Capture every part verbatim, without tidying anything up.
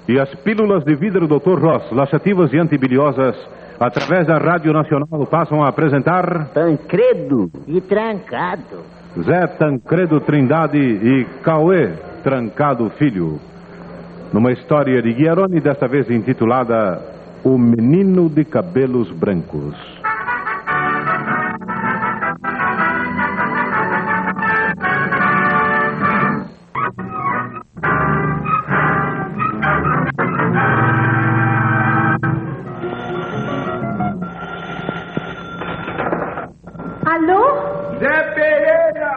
E as pílulas de vidro doutor Ross, laxativas e antibiliosas, através da Rádio Nacional, passam a apresentar... Tancredo e Trancado. Zé Tancredo Trindade e Cauê Trancado Filho. Numa história de Guiaroni, desta vez intitulada O Menino de Cabelos Brancos. Alô? Zé Pereira!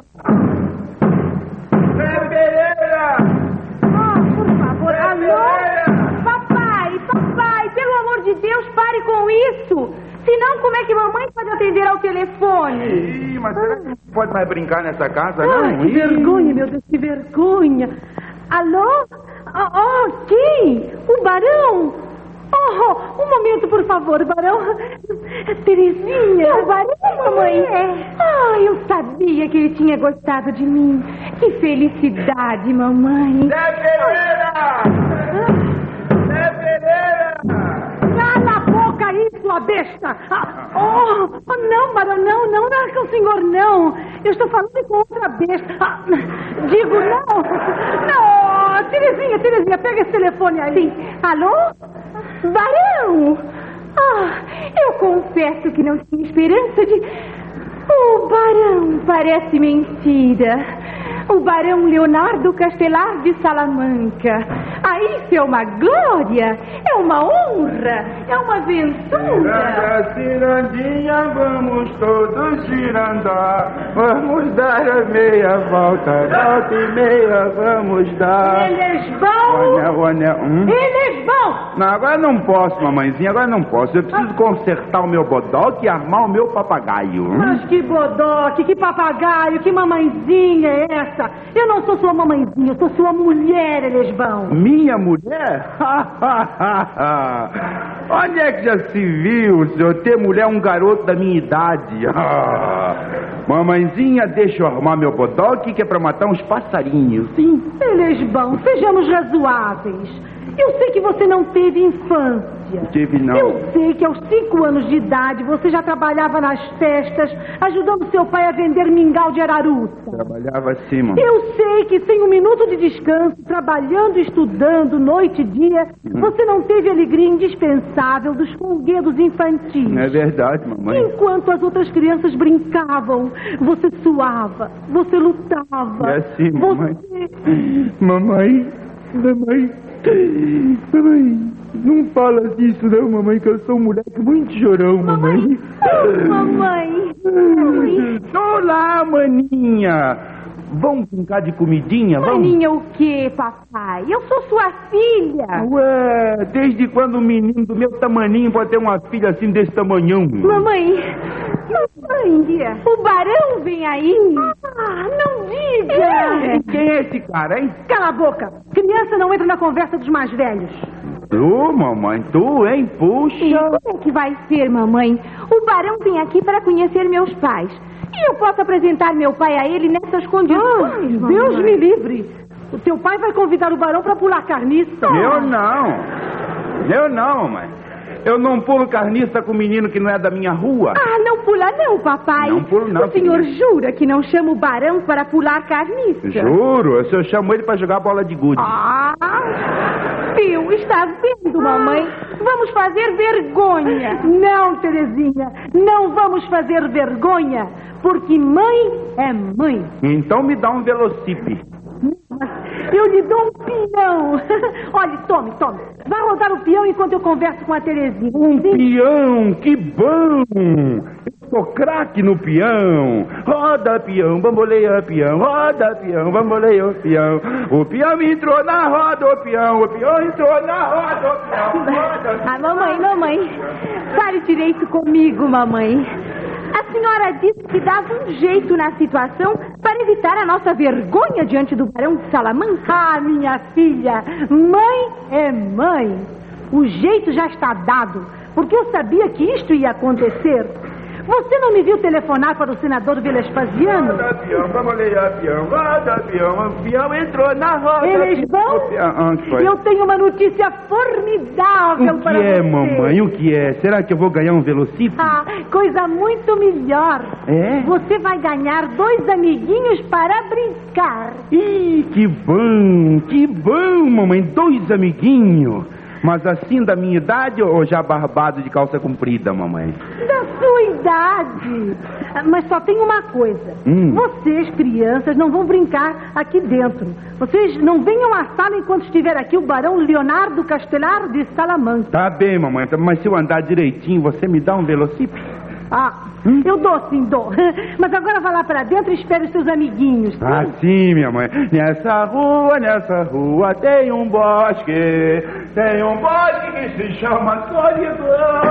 Zé Pereira! Oh, por favor, Zé alô? Pereira! Papai, papai, pelo amor de Deus, pare com isso! Senão, como é que mamãe pode atender ao telefone? Ih, mas será que não pode mais brincar nessa casa, Ai, não? que Ih. vergonha, meu Deus, que vergonha! Alô? Oh, oh, quem? O Barão? Oh, um momento, por favor, Barão. Terezinha. É o Barão, mamãe? É. Ah, eu sabia que ele tinha gostado de mim. Que felicidade, mamãe. Zé Pereira! Zé Pereira! Cala a boca aí, sua besta! Ah, oh, oh, não, Barão, não, não, não é com o senhor, não. Eu estou falando com outra besta. Ah, digo, não. Não, Terezinha, Terezinha, pega esse telefone aí. Sim. Alô? Barão! Ah, eu confesso que não tinha esperança de... O Barão, parece mentira. O Barão Leonardo Castelar de Salamanca. Ah, isso é uma glória, é uma honra, é uma aventura. Ciranda, cirandinha, vamos todos girandar. Vamos dar a meia volta, volta e meia, vamos dar. Eles vão... O anel, o anel, hum? Eles vão... Não, agora não posso, mamãezinha, agora não posso. Eu preciso consertar o meu bodoque e armar o meu papagaio. hum? Mas que bodoque, que papagaio, que mamãezinha é essa? Eu não sou sua mamãezinha, eu sou sua mulher, Elesbão. Minha mulher? Onde é que já se viu, senhor, ter mulher um garoto da minha idade? Mamãezinha, deixa eu arrumar meu bodoque que é pra matar uns passarinhos. Sim. Elesbão, sejamos razoáveis. Eu sei que você não teve infância. Tive não. Eu sei que aos cinco anos de idade você já trabalhava nas festas, ajudando seu pai a vender mingau de araruta. Trabalhava assim, mamãe. Eu sei que sem um minuto de descanso, trabalhando e estudando noite e dia, Hum. você não teve a alegria indispensável dos folguedos infantis. É verdade, mamãe. Enquanto as outras crianças brincavam, você suava, você lutava. É assim, mamãe. Você... Mamãe, mamãe, mamãe, não fala disso não, mamãe, que eu sou um moleque muito chorão, mamãe. Mamãe. Mamãe. Olá, maninha. Vamos brincar de comidinha, vamos? Maninha o quê, papai? Eu sou sua filha. Ué, desde quando um menino do meu tamaninho pode ter uma filha assim desse tamanhão? Mamãe, mamãe, o Barão vem aí. Ah, não diga. É. Quem é esse cara, hein? Cala a boca. Criança não entra na conversa dos mais velhos. Tu, mamãe, tu, hein? E Puxa. como é que vai ser, mamãe? O Barão vem aqui para conhecer meus pais. E eu posso apresentar meu pai a ele nessas condições, mamãe. Deus me livre. O teu pai vai convidar o Barão para pular carniça. Eu não. Eu não, mãe. Eu não pulo carniça com menino que não é da minha rua. Ah, não pula não, papai. Não pulo não, O senhor filha. jura que não chama o Barão para pular carniça? Juro, eu chamo ele pra jogar bola de gude. Ah, Bill, está vendo, mamãe? Vamos fazer vergonha. Não, Terezinha, não vamos fazer vergonha, porque mãe é mãe. Então me dá um velocipe. Eu lhe dou um peão. Olha, tome, tome. Vai rodar o peão enquanto eu converso com a Terezinha. Um Sim. peão, que bom! Eu sou craque no peão. Roda, peão, bamboleia, peão. Roda, peão, bamboleia, peão. O peão entrou na roda, o peão. O peão entrou na roda, o peão. Roda, Ah, mamãe, mamãe. Fale direito comigo, mamãe. A senhora disse que dava um jeito na situação para evitar a nossa vergonha diante do Barão de Salamanca. Ah, minha filha, mãe é mãe. O jeito já está dado, porque eu sabia que isto ia acontecer. Você não me viu telefonar para o senador Vespasiano? Roda, peão, bamboleia, peão, roda, peão, o peão entrou na roda. Elesbão? Eu tenho uma notícia formidável para você. O que é, mamãe? O que é? Será que eu vou ganhar um velocípede? Ah, coisa muito melhor. É? Você vai ganhar dois amiguinhos para brincar. Ih, que bom, que bom, mamãe. Dois amiguinhos. Mas assim da minha idade ou já barbado de calça comprida, mamãe? Da sua idade. Mas só tem uma coisa. Hum. Vocês, crianças, não vão brincar aqui dentro. Vocês não venham à sala enquanto estiver aqui o barão Leonardo Castelar de Salamanca. Tá bem, mamãe. Mas se eu andar direitinho, você me dá um velocípede? Ah, hum? eu dou sim, dou. Mas agora vá lá para dentro e espere os seus amiguinhos. Sim? Ah, sim, minha mãe. Nessa rua, nessa rua tem um bosque. Tem um bosque que se chama solidão.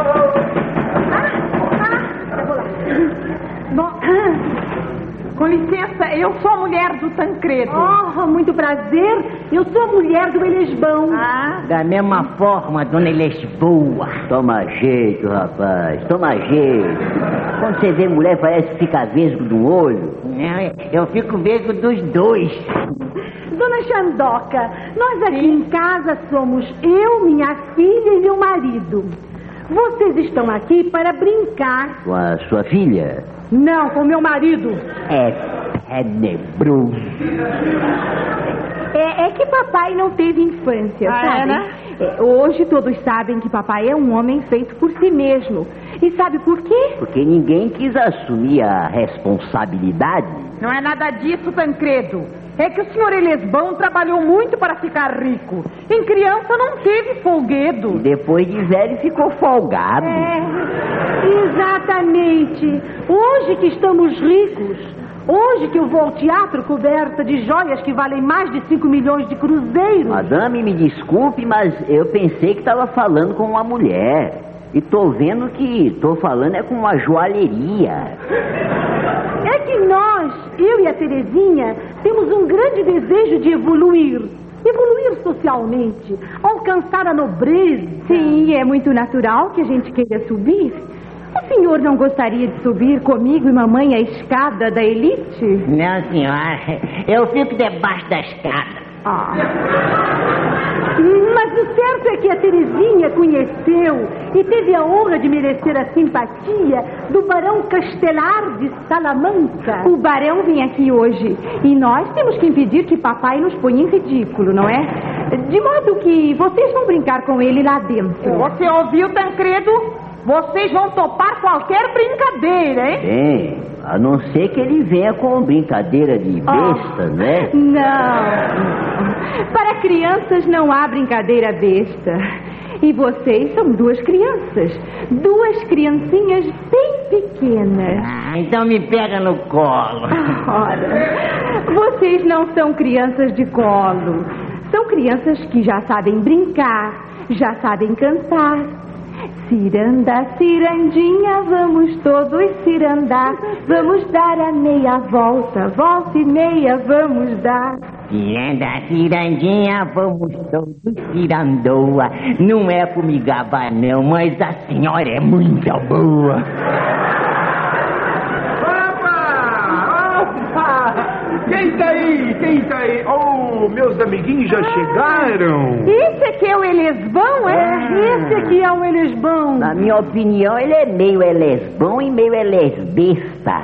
Ah, ah, eu vou lá. Bom, com licença, eu sou a mulher do Tancredo. Oh, muito prazer. Eu sou a mulher do Elesbão. Ah, da mesma forma, dona Elesboa. Toma jeito, rapaz, toma jeito. Quando você vê mulher, parece que fica vesgo do olho. Eu fico vesgo dos dois. Dona Xandoca, nós aqui em casa somos eu, minha filha e meu marido. Vocês estão aqui para brincar. Com a sua filha? Não, com meu marido. É tenebroso. É, é que papai não teve infância, Ah, sabe? é, né? É, hoje todos sabem que papai é um homem feito por si mesmo. E sabe por quê? Porque ninguém quis assumir a responsabilidade. Não é nada disso, Tancredo. É que o senhor Elesbão trabalhou muito para ficar rico. Em criança não teve folguedo. E depois de velho ficou folgado. É, exatamente. Hoje que estamos ricos, hoje que eu vou ao teatro coberta de joias que valem mais de cinco milhões de cruzeiros. Madame, me desculpe, mas eu pensei que estava falando com uma mulher. E tô vendo que tô falando é com uma joalheria. É que nós, eu e a Terezinha, temos um grande desejo de evoluir. Evoluir socialmente, alcançar a nobreza. Sim, é muito natural que a gente queira subir. O senhor não gostaria de subir comigo e mamãe a escada da elite? Não, senhora. Eu fico debaixo da escada. Ah. Mas o certo é que a Terezinha conheceu e teve a honra de merecer a simpatia do barão Castelar de Salamanca. O barão vem aqui hoje e nós temos que impedir que papai nos ponha em ridículo, não é? De modo que vocês vão brincar com ele lá dentro. Você ouviu, Tancredo? Vocês vão topar qualquer brincadeira, hein? Bem, a não ser que ele venha com brincadeira de besta, Oh. né? Não. Para crianças não há brincadeira besta. E vocês são duas crianças. Duas criancinhas bem pequenas. Ah, então me pega no colo. Ora, vocês não são crianças de colo. São crianças que já sabem brincar, já sabem cantar. Ciranda, cirandinha, vamos todos cirandar. Vamos dar a meia volta, volta e meia vamos dar. Ciranda, cirandinha, vamos todos cirandoa. Não é por me gabar não, mas a senhora é muito boa. Opa! Opa! Quem tá aí? Quem tá aí? Oh, meus amiguinhos já chegaram. Esse aqui é o Elesbão, é? Esse aqui é o Elesbão. Na minha opinião, ele é meio elesbão e meio elesbesta.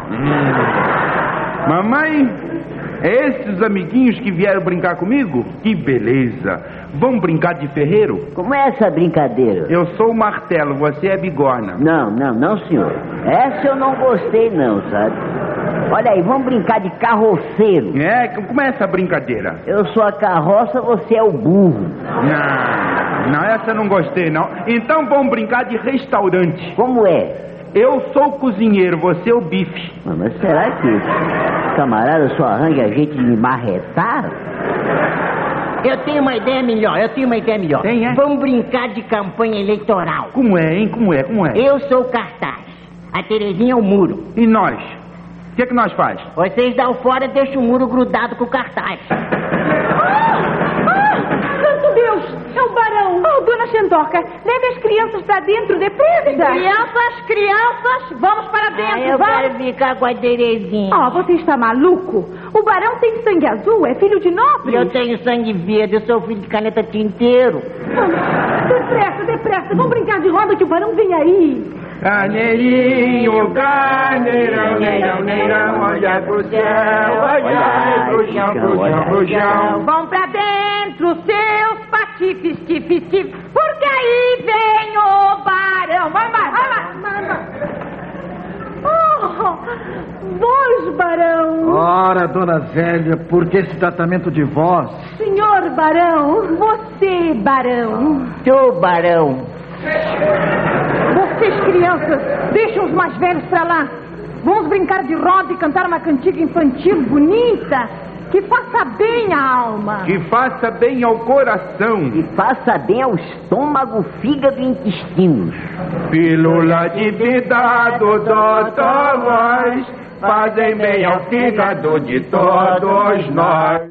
Mamãe, é esses amiguinhos que vieram brincar comigo? Que beleza. Vamos brincar de ferreiro? Como é essa brincadeira? Eu sou o martelo, você é bigorna. Não, não, não, senhor. Essa eu não gostei, não, sabe? Olha aí, vamos brincar de carroceiro. É? Como é essa brincadeira? Eu sou a carroça, você é o burro. Não, não, essa eu não gostei, não. Então vamos brincar de restaurante. Como é? Eu sou o cozinheiro, você é o bife. Mas será que camarada só arranja a gente de me marretar? Eu tenho uma ideia melhor, eu tenho uma ideia melhor. Tem, é? Vamos brincar de campanha eleitoral. Como é, hein? Como é, como é? Eu sou o cartaz, a Terezinha é o muro. E nós? O que é que nós faz? Vocês dão fora e deixam o muro grudado com o cartaz. Ah, santo Deus, é o barão. Oh, dona Pimentoca, leve as crianças pra dentro, depressa. Crianças, crianças, vamos para dentro, Ah, eu vamos. quero ficar com a Terezinha. Oh, você está maluco? O barão tem sangue azul, é filho de nobre. E eu tenho sangue verde, eu sou filho de caneta tinteiro. Vamos, depressa, depressa, vamos brincar de roda que o barão vem aí. Carneirinho, carneirão, neirão, neirão, olha pro céu, olha pro chão, pro chão, pro chão. Vão pra dentro, seus patifes, tifes, tifes, porque aí vem o barão. Vai, vai, vai, vai. Oh, voz, barão. Ora, dona Zélia, por que esse tratamento de voz? Senhor barão, você, barão. Tu, barão. Vocês, crianças, deixem os mais velhos pra lá. Vamos brincar de roda e cantar uma cantiga infantil bonita que faça bem à alma. Que faça bem ao coração. E faça bem ao estômago, fígado e intestinos. Pílula de vida do doutor Voz fazem bem ao fígado de todos nós.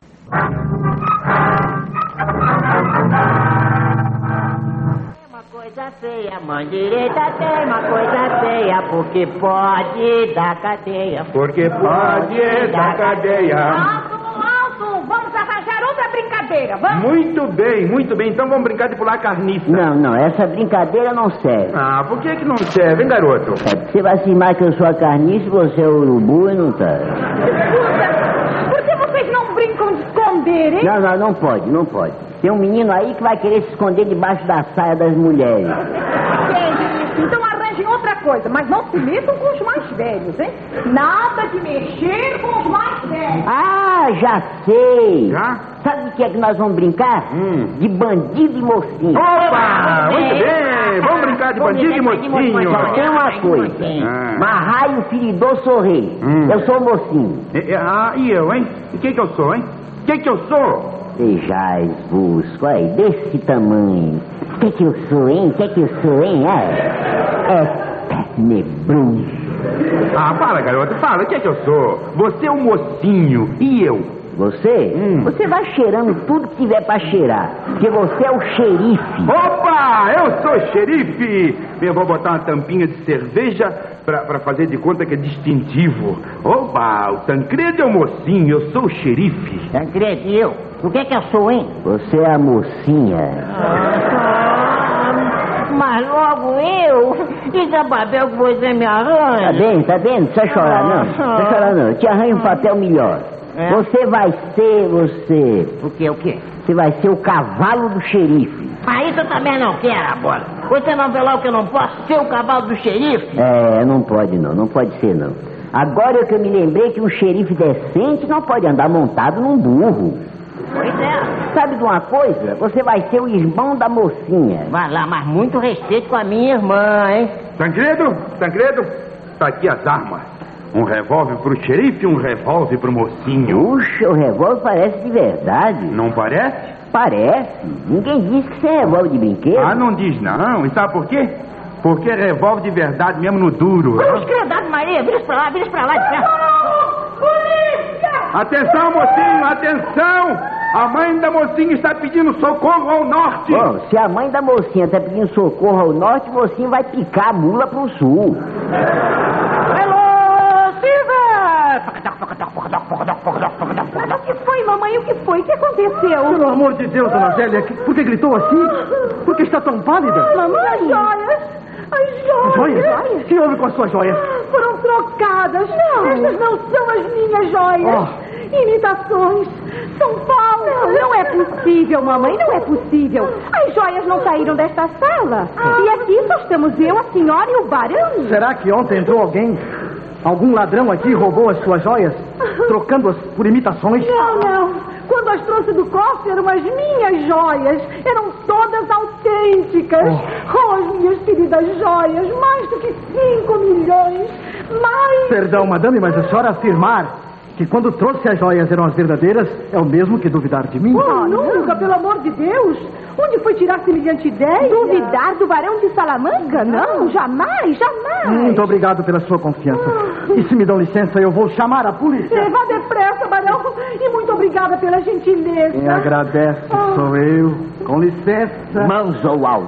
Coisa feia, mão direita tem uma coisa feia, porque pode dar cadeia. Porque pode dar cadeia. Alto, alto, vamos arranjar outra brincadeira, vamos. Muito bem, muito bem. Então vamos brincar de pular carniça. Não, não, essa brincadeira não serve. Ah, por que que não serve, hein, garoto? É, você vai cismar que eu sou a carniça e você é o urubu e não tá. Por que vocês não brincam de esconder, hein? Não, não, não pode, não pode. Tem um menino aí que vai querer se esconder debaixo da saia das mulheres. Gente, então arranjem outra coisa, mas não se metam com os mais velhos, hein? Nada de mexer com os mais velhos. Ah, já sei. Já? Sabe o que é que nós vamos brincar? Hum. De bandido e mocinho. Opa! Muito bem! Vamos brincar de bandido e mocinho. Só tem uma coisa. Ah. Marraio, feridor, sou rei. Hum. Eu sou mocinho. É, é, Ah, e eu, hein? O que que eu sou, hein? O que que eu sou? Sejais busco, aí, desse tamanho. O que que eu sou, hein? O que que eu sou, hein? É, é tenebroso. Ah, fala, garoto, fala. O que que eu sou? Você é o mocinho e eu? Você? Hum. Você vai cheirando tudo que tiver pra cheirar. Porque você é o xerife. Opa! Eu sou xerife! Eu vou botar uma tampinha de cerveja pra, pra fazer de conta que é distintivo. Opa! O Tancredo é o mocinho, eu sou o xerife. Tancredo, e eu? O que que eu sou, hein? Você é a mocinha. Mas logo eu? Isso é papel que você me arranja. Tá bem, tá bem? Não precisa chorar, não. Não precisa chorar, não. Eu te arranjo um papel melhor. É? Você vai ser, você... O quê, o quê? Você vai ser o cavalo do xerife. Ah, isso eu também não quero, agora. Você não vê lá o que eu não posso ser o cavalo do xerife? É, não pode não, não pode ser não. Agora é que eu me lembrei que um xerife decente não pode andar montado num burro. Pois é. Sabe de uma coisa? Você vai ser o irmão da mocinha. Vai lá, mas muito respeito com a minha irmã, hein? Tancredo, Tancredo, tá aqui as armas. Um revólver pro xerife e um revólver pro mocinho. Puxa, o revólver parece de verdade. Não parece? Parece. Ninguém disse que isso é revólver de brinquedo. Ah, não diz não. E sabe por quê? Porque é revólver de verdade mesmo no duro. Cruz, credo, Maria, vira pra lá, vira pra lá. Polícia! Atenção, mocinho, atenção! A mãe da mocinha está pedindo socorro ao norte. Bom, se a mãe da mocinha está pedindo socorro ao norte, o mocinho vai picar a mula pro sul. O que foi, mamãe? O que foi? O que aconteceu? Pelo amor de Deus, dona Zélia, por que gritou assim? Por que está tão pálida? Mamãe, as joias. As joias. Joias? O que houve com as suas joias? Foram trocadas. Não. Estas não são as minhas joias. Oh. Imitações. São falsas. Não, não é possível, mamãe. Não é possível. As joias não saíram desta sala. Ah. E aqui só estamos eu, a senhora e o barão. Será que ontem entrou alguém? Algum ladrão aqui roubou as suas joias? Trocando-as por imitações? Não, não. Quando as trouxe do cofre eram as minhas joias. Eram todas autênticas. Oh, oh as minhas queridas joias. Mais do que cinco milhões. Mais... Perdão, madame, mas a senhora afirmar que quando trouxe as joias eram as verdadeiras é o mesmo que duvidar de mim. Oh, nunca, pelo amor de Deus. Onde foi tirar semelhante ideia? Duvidar do barão de Salamanca? Não, jamais, jamais. Muito obrigado pela sua confiança. Ah. E se me dão licença, eu vou chamar a polícia. Vá depressa, barão. E muito obrigada pela gentileza. Quem agradece ah. sou eu. Com licença. Mãos ao alto.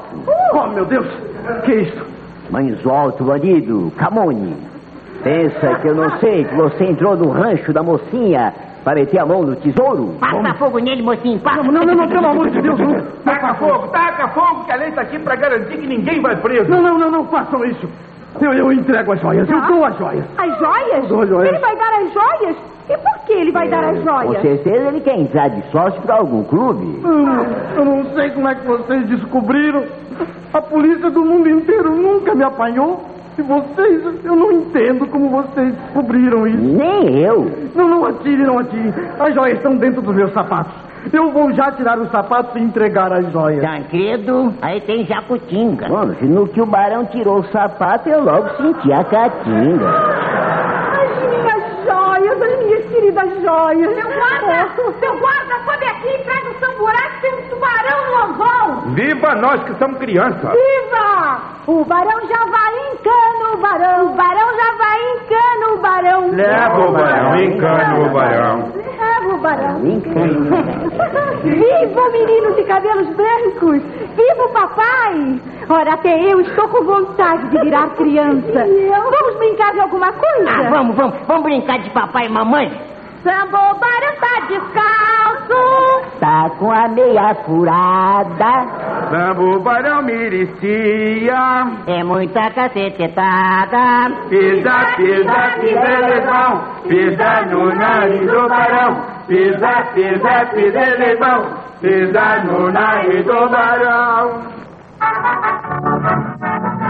Oh, meu Deus! Que é isso? Mãos alto, bandido. Camone. Pensa que eu não sei que você entrou no rancho da mocinha para meter a mão no tesouro? Passa fogo nele, mocinho. Passa. Não, não, não, pelo amor de Deus, não. Taca fogo, taca fogo, que a lei está aqui para garantir que ninguém vai preso. Não, não, não, não façam isso. Eu, eu entrego as joias, eu dou as joias. As joias? Dou as joias. Ele vai dar as joias? E por que ele vai dar as Com joias? certeza ele quer entrar de sócio para algum clube. Eu não, eu não sei como é que vocês descobriram. A polícia do mundo inteiro nunca me apanhou. E vocês, eu não entendo como vocês descobriram isso. Nem eu. Não, não atire, não atire. As joias estão dentro dos meus sapatos. Eu vou já tirar os sapatos e entregar as joias. Tancredo, aí tem Jacutinga. Mano, no que o barão tirou o sapato, eu logo senti a caatinga. As minhas joias, as minhas queridas joias. Seu guarda, seu guarda, sobe aqui e traz o samburá que tem um tubarão no anzol. Viva nós que somos crianças. Viva! O barão já vai em cano, o barão. O barão já vai em cano, o barão. Leva o barão, encana o barão. Leva o barão. Encana. Viva o menino de cabelos brancos! Viva o papai! Ora, até eu estou com vontade de virar criança. Vamos brincar de alguma coisa? Ah, vamos, vamos. Vamos brincar de papai e mamãe? Sambo, barão tá descalço. Tá com a meia furada. Sambo barão merecia. É muita cacetetada. Pisa, pisa, pisa, levão. Pisa no nariz do barão. Pisa, pisa, pisa, levão. Pisa no nariz do barão.